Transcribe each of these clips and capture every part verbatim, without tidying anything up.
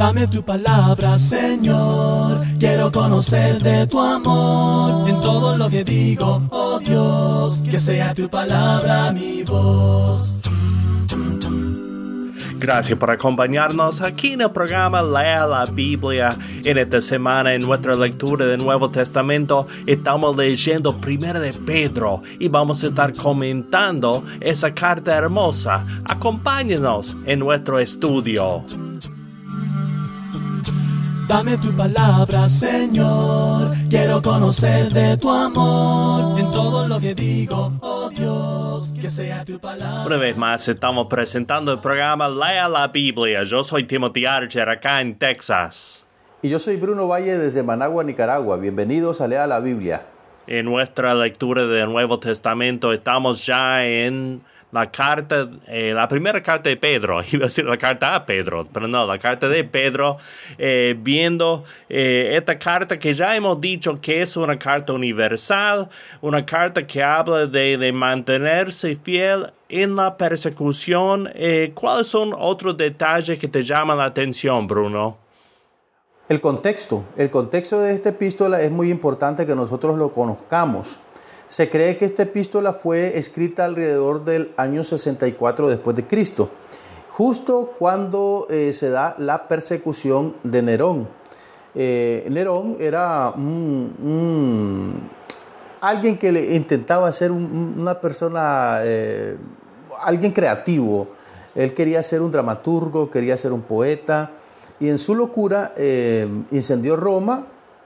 Dame tu palabra, Señor, quiero conocer de tu amor. En todo lo que digo, oh Dios, que sea tu palabra mi voz. Gracias por acompañarnos aquí en el programa Lea la Biblia. En esta semana, en nuestra lectura del Nuevo Testamento, estamos leyendo Primera de Pedro y vamos a estar comentando esa carta hermosa. Acompáñenos en nuestro estudio. Dame tu palabra, Señor, quiero conocer de tu amor. En todo lo que digo, oh Dios, que sea tu palabra. Una vez más estamos presentando el programa Lea la Biblia. Yo soy Timothy Archer, acá en Texas. Y yo soy Bruno Valle desde Managua, Nicaragua. Bienvenidos a Lea la Biblia. En nuestra lectura del Nuevo Testamento estamos ya en la carta, eh, la primera carta de Pedro, iba a decir la carta a Pedro, pero no, la carta de Pedro, eh, viendo eh, esta carta que ya hemos dicho que es una carta universal, una carta que habla de, de mantenerse fiel en la persecución. Eh, ¿Cuáles son otros detalles que te llaman la atención, Bruno? El contexto, el contexto de esta epístola es muy importante que nosotros lo conozcamos. Se cree que esta epístola fue escrita alrededor del año sesenta y cuatro después de Cristo, justo cuando eh, se da la persecución de Nerón. Eh, Nerón era un, un, alguien que le intentaba ser un, una persona, eh, alguien creativo. Él quería ser un dramaturgo, quería ser un poeta, y en su locura eh, incendió Roma.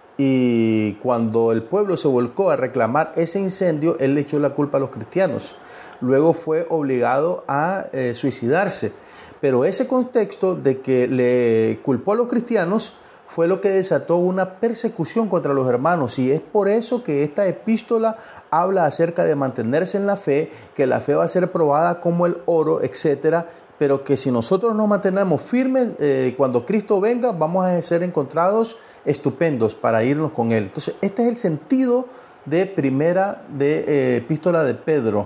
Y cuando el pueblo se volcó a reclamar ese incendio, él le echó la culpa a los cristianos. Luego fue obligado a eh, suicidarse. Pero ese contexto de que le culpó a los cristianos fue lo que desató una persecución contra los hermanos. Y es por eso que esta epístola habla acerca de mantenerse en la fe, que la fe va a ser probada como el oro, etcétera. Pero que si nosotros nos mantenemos firmes, eh, cuando Cristo venga, vamos a ser encontrados estupendos para irnos con Él. Entonces, este es el sentido de primera de eh, epístola de Pedro.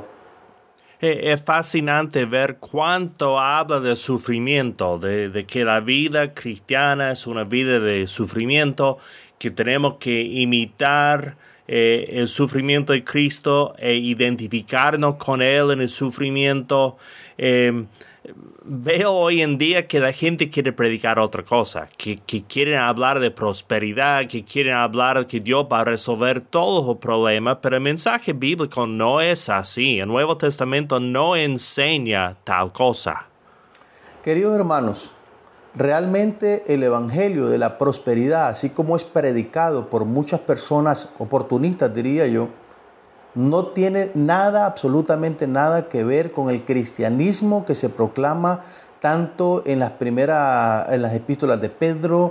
Es fascinante ver cuánto habla de sufrimiento, de, de que la vida cristiana es una vida de sufrimiento, que tenemos que imitar eh, el sufrimiento de Cristo e identificarnos con Él en el sufrimiento. Eh, Veo hoy en día que la gente quiere predicar otra cosa, que, que quieren hablar de prosperidad, que quieren hablar de que Dios va a resolver todos los problemas, pero el mensaje bíblico no es así. El Nuevo Testamento no enseña tal cosa. Queridos hermanos, realmente el evangelio de la prosperidad, así como es predicado por muchas personas oportunistas, diría yo, no tiene nada, absolutamente nada que ver con el cristianismo que se proclama tanto en las primeras, en las epístolas de Pedro,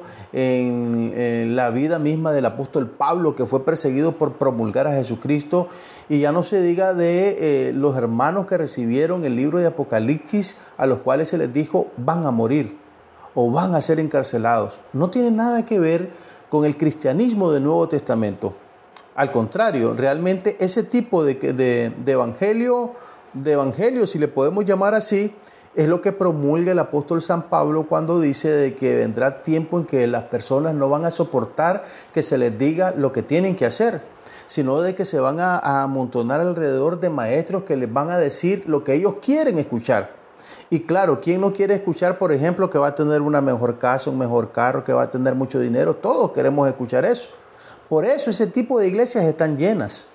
en, en la vida misma del apóstol Pablo, que fue perseguido por promulgar a Jesucristo, y ya no se diga de eh, los hermanos que recibieron el libro de Apocalipsis, a los cuales se les dijo van a morir o van a ser encarcelados. No tiene nada que ver con el cristianismo del Nuevo Testamento. Al contrario, realmente ese tipo de, de, de evangelio, de evangelio, si le podemos llamar así, es lo que promulga el apóstol San Pablo cuando dice de que vendrá tiempo en que las personas no van a soportar que se les diga lo que tienen que hacer, sino de que se van a, a amontonar alrededor de maestros que les van a decir lo que ellos quieren escuchar. Y claro, ¿quién no quiere escuchar, por ejemplo, que va a tener una mejor casa, un mejor carro, que va a tener mucho dinero? Todos queremos escuchar eso. Por eso ese tipo de iglesias están llenas.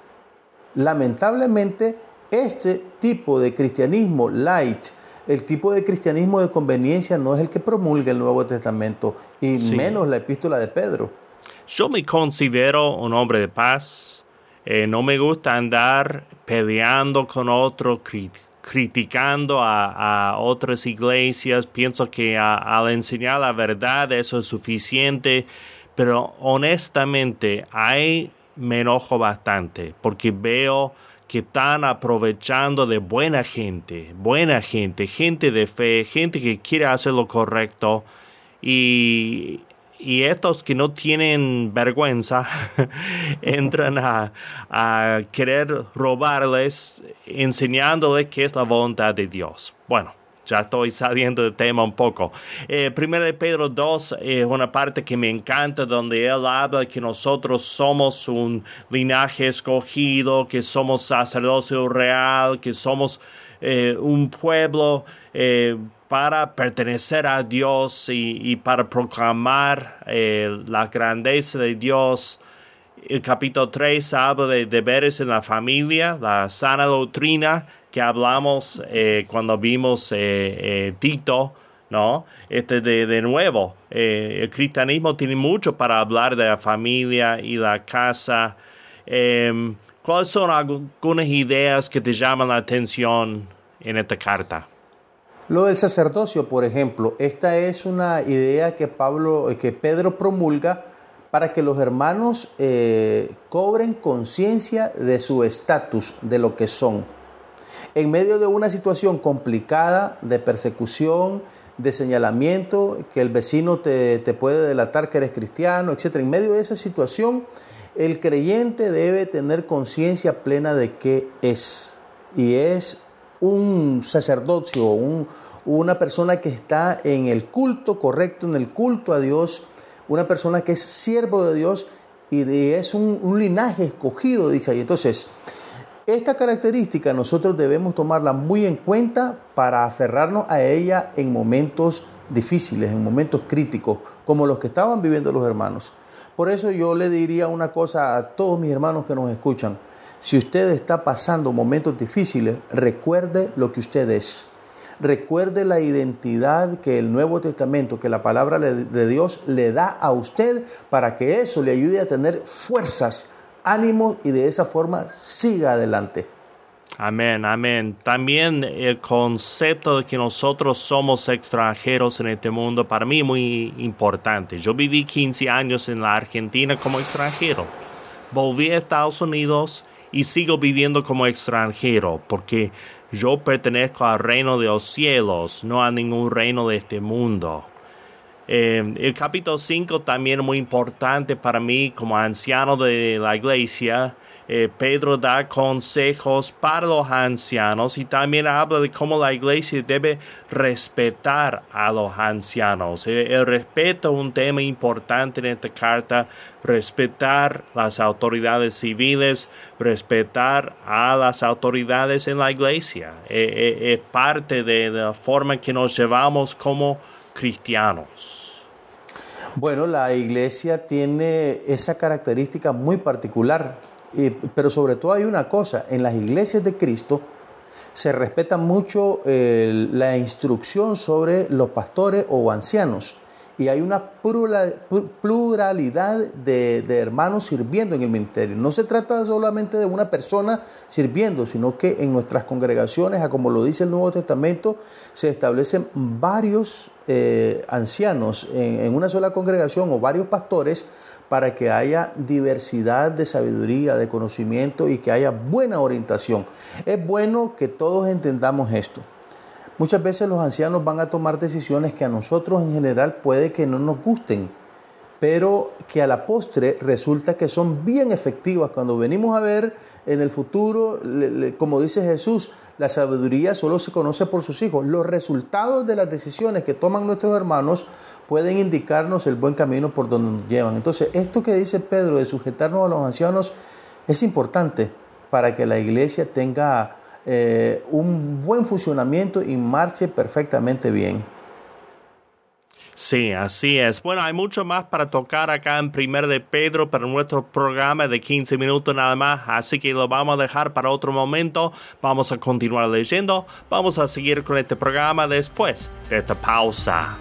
Lamentablemente, este tipo de cristianismo light, el tipo de cristianismo de conveniencia, no es el que promulga el Nuevo Testamento, y sí, menos la epístola de Pedro. Yo me considero un hombre de paz. Eh, no me gusta andar peleando con otros, crit- criticando a, a otras iglesias. Pienso que a, al enseñar la verdad eso es suficiente. Pero honestamente, ahí me enojo bastante porque veo que están aprovechando de buena gente, buena gente, gente de fe, gente que quiere hacer lo correcto. Y, y estos que no tienen vergüenza entran a, a querer robarles, enseñándoles qué es la voluntad de Dios. Bueno, ya estoy saliendo del tema un poco. Eh, Primera de Pedro dos es eh, una parte que me encanta, donde él habla que nosotros somos un linaje escogido, que somos sacerdocio real, que somos eh, un pueblo eh, para pertenecer a Dios y, y para proclamar eh, la grandeza de Dios. El capítulo tres habla de deberes en la familia, la sana doctrina que hablamos eh, cuando vimos eh, eh, Tito, ¿no? Este de, de nuevo, eh, el cristianismo tiene mucho para hablar de la familia y la casa. Eh, ¿Cuáles son algunas ideas que te llaman la atención en esta carta? Lo del sacerdocio, por ejemplo, esta es una idea que Pablo, que Pedro promulga para que los hermanos eh, cobren conciencia de su estatus, de lo que son. En medio de una situación complicada de persecución, de señalamiento, que el vecino te, te puede delatar que eres cristiano, etcétera. En medio de esa situación, el creyente debe tener conciencia plena de qué es. Y es un sacerdocio, un, una persona que está en el culto correcto, en el culto a Dios, una persona que es siervo de Dios y de, es un, un linaje escogido, dice ahí. Entonces, esta característica nosotros debemos tomarla muy en cuenta para aferrarnos a ella en momentos difíciles, en momentos críticos, como los que estaban viviendo los hermanos. Por eso yo le diría una cosa a todos mis hermanos que nos escuchan. Si usted está pasando momentos difíciles, recuerde lo que usted es. Recuerde la identidad que el Nuevo Testamento, que la palabra de Dios le da a usted para que eso le ayude a tener fuerzas, ánimo y de esa forma siga adelante. Amén, amén. También el concepto de que nosotros somos extranjeros en este mundo, para mí es muy importante. Yo viví quince años en la Argentina como extranjero. Volví a Estados Unidos y sigo viviendo como extranjero porque yo pertenezco al reino de los cielos, no a ningún reino de este mundo. Eh, el capítulo cinco también es muy importante para mí como anciano de la iglesia. Eh, Pedro da consejos para los ancianos y también habla de cómo la iglesia debe respetar a los ancianos. El, el respeto es un tema importante en esta carta. Respetar las autoridades civiles, respetar a las autoridades en la iglesia. Es eh, eh, parte de la forma que nos llevamos como cristianos. Bueno, la iglesia tiene esa característica muy particular. Eh, pero sobre todo hay una cosa, en las iglesias de Cristo se respeta mucho eh, la instrucción sobre los pastores o ancianos y hay una pluralidad de, de hermanos sirviendo en el ministerio. No se trata solamente de una persona sirviendo, sino que en nuestras congregaciones, como lo dice el Nuevo Testamento, se establecen varios eh, ancianos en, en una sola congregación o varios pastores para que haya diversidad de sabiduría, de conocimiento y que haya buena orientación. Es bueno que todos entendamos esto. Muchas veces los ancianos van a tomar decisiones que a nosotros en general puede que no nos gusten, pero que a la postre resulta que son bien efectivas. Cuando venimos a ver en el futuro, le, le, como dice Jesús, la sabiduría solo se conoce por sus hijos. Los resultados de las decisiones que toman nuestros hermanos pueden indicarnos el buen camino por donde nos llevan. Entonces, esto que dice Pedro de sujetarnos a los ancianos es importante para que la iglesia tenga eh, un buen funcionamiento y marche perfectamente bien. Sí, así es. Bueno, hay mucho más para tocar acá en Primera de Pedro para nuestro programa de quince minutos nada más, así que lo vamos a dejar para otro momento. Vamos a continuar leyendo, vamos a seguir con este programa después de esta pausa.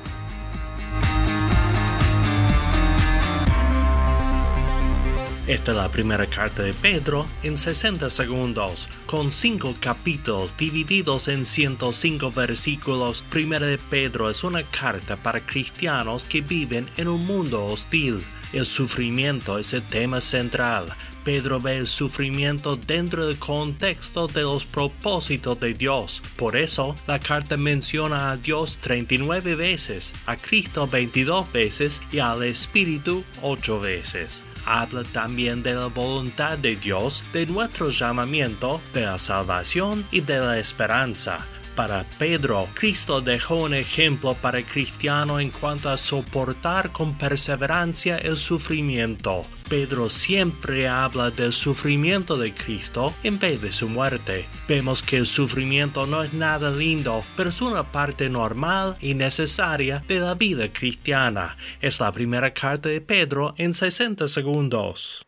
Esta es la primera carta de Pedro en sesenta segundos, con cinco capítulos divididos en ciento cinco versículos. Primera de Pedro es una carta para cristianos que viven en un mundo hostil. El sufrimiento es el tema central. Pedro ve el sufrimiento dentro del contexto de los propósitos de Dios. Por eso, la carta menciona a Dios treinta y nueve veces, a Cristo veintidós veces y al Espíritu ocho veces. Habla también de la voluntad de Dios, de nuestro llamamiento, de la salvación y de la esperanza. Para Pedro, Cristo dejó un ejemplo para el cristiano en cuanto a soportar con perseverancia el sufrimiento. Pedro siempre habla del sufrimiento de Cristo en vez de su muerte. Vemos que el sufrimiento no es nada lindo, pero es una parte normal y necesaria de la vida cristiana. Es la primera carta de Pedro en sesenta segundos.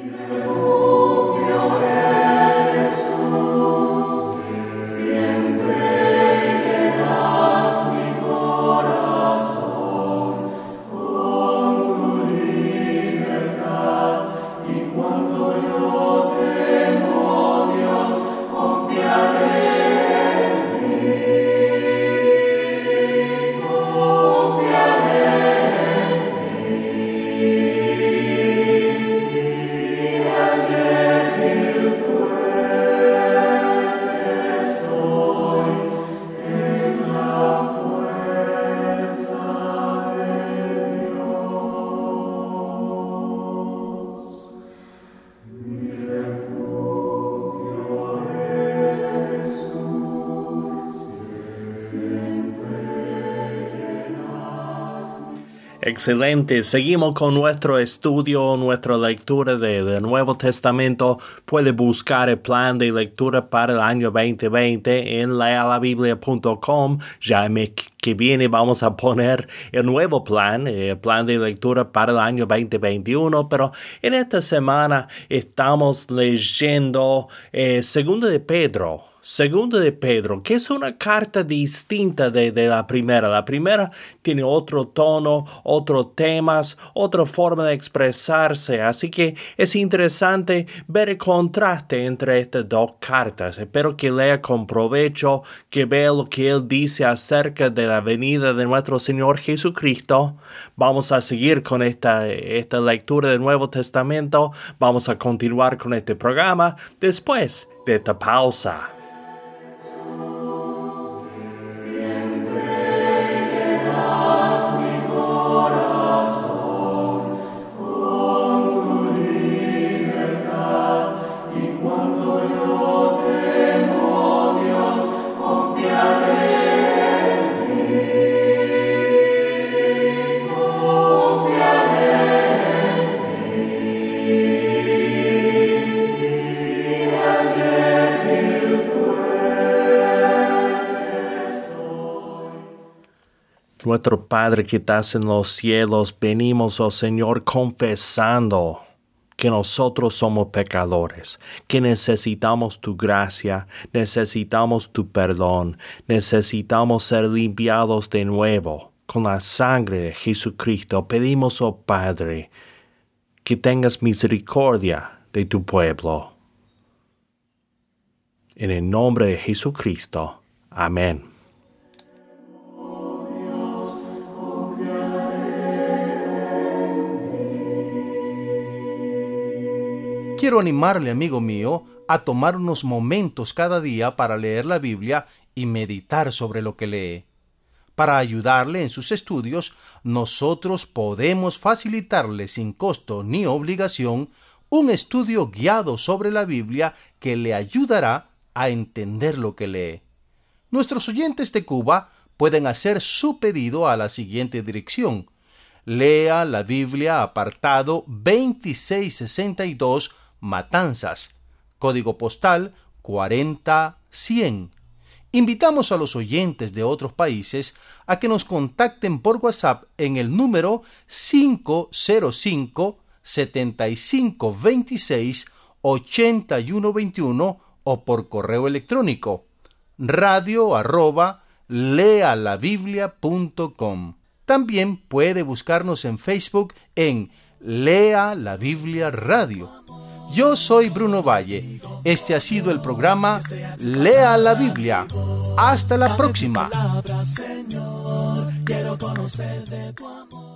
Excelente, seguimos con nuestro estudio, nuestra lectura del de Nuevo Testamento. Puede buscar el plan de lectura para el año veinte veinte en lea la biblia punto com. Ya el mes que viene vamos a poner el nuevo plan, el plan de lectura para el año veinte veintiuno, pero en esta semana estamos leyendo eh, Segunda de Pedro. Segunda de Pedro, que es una carta distinta de, de la primera. La primera tiene otro tono, otros temas, otra forma de expresarse. Así que es interesante ver el contraste entre estas dos cartas. Espero que lea con provecho, que vea lo que él dice acerca de la venida de nuestro Señor Jesucristo. Vamos a seguir con esta, esta lectura del Nuevo Testamento. Vamos a continuar con este programa después de esta pausa. Nuestro Padre que estás en los cielos, venimos, oh Señor, confesando que nosotros somos pecadores, que necesitamos tu gracia, necesitamos tu perdón, necesitamos ser limpiados de nuevo con la sangre de Jesucristo. Pedimos, oh Padre, que tengas misericordia de tu pueblo. En el nombre de Jesucristo. Amén. Quiero animarle, amigo mío, a tomar unos momentos cada día para leer la Biblia y meditar sobre lo que lee. Para ayudarle en sus estudios, nosotros podemos facilitarle sin costo ni obligación un estudio guiado sobre la Biblia que le ayudará a entender lo que lee. Nuestros oyentes de Cuba pueden hacer su pedido a la siguiente dirección: Lea la Biblia, apartado veintiséis sesenta y dos, Matanzas, código postal cuarenta cien. Invitamos a los oyentes de otros países a que nos contacten por WhatsApp en el número cinco cero cinco, setenta y cinco veintiséis, ochenta y uno veintiuno o por correo electrónico radio arroba lealabiblia punto com. También puede buscarnos en Facebook en Lea la Biblia Radio. Yo soy Bruno Valle. Este ha sido el programa Lea la Biblia. Hasta la próxima. Quiero conocer de tu amor.